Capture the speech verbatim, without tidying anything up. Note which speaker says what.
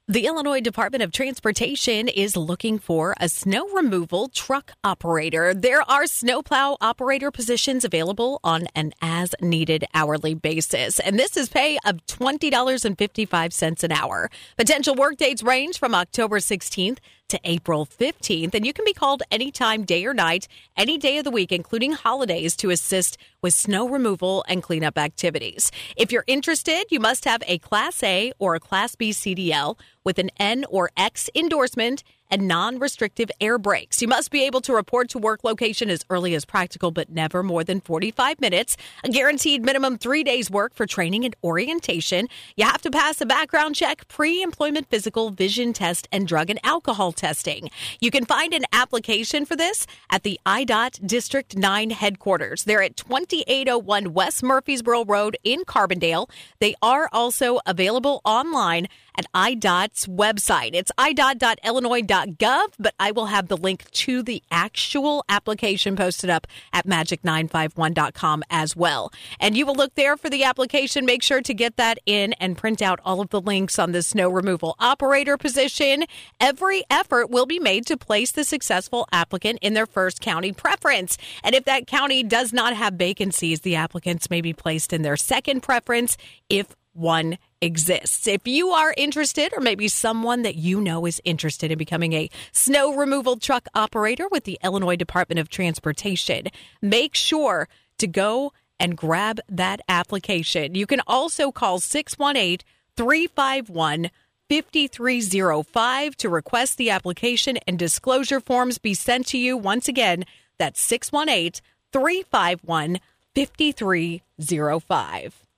Speaker 1: The Illinois Department of Transportation is looking for a snow removal truck operator. There are snowplow operator positions available on an as-needed hourly basis, and this is pay of twenty dollars and fifty-five cents an hour. Potential work dates range from October sixteenth to April fifteenth, and you can be called anytime, day or night, any day of the week, including holidays, to assist with snow removal and cleanup activities. If you're interested, you must have a Class A or a Class B C D L with an N or X endorsement and non-restrictive air brakes. You must be able to report to work location as early as practical, but never more than forty-five minutes. A guaranteed minimum three days work for training and orientation. You have to pass a background check, pre-employment physical, vision test, and drug and alcohol testing. You can find an application for this at the I D O T District nine headquarters. They're at twenty-eight oh one West Murfreesboro Road in Carbondale. They are also available online at I D O T's website. It's i dot dot illinois dot gov, but I will have the link to the actual application posted up at magic nine five one dot com as well. And you will look there for the application. Make sure to get that in and print out all of the links on the snow removal operator position. Every effort will be made to place the successful applicant in their first county preference. And if that county does not have vacancies, the applicants may be placed in their second preference if one exists. If you are interested, or maybe someone that you know is interested in becoming a snow removal truck operator with the Illinois Department of Transportation, make sure to go and grab that application. You can also call six one eight, three five one, five three zero five to request the application and disclosure forms be sent to you. Once again, that's six one eight, three five one, five three zero five.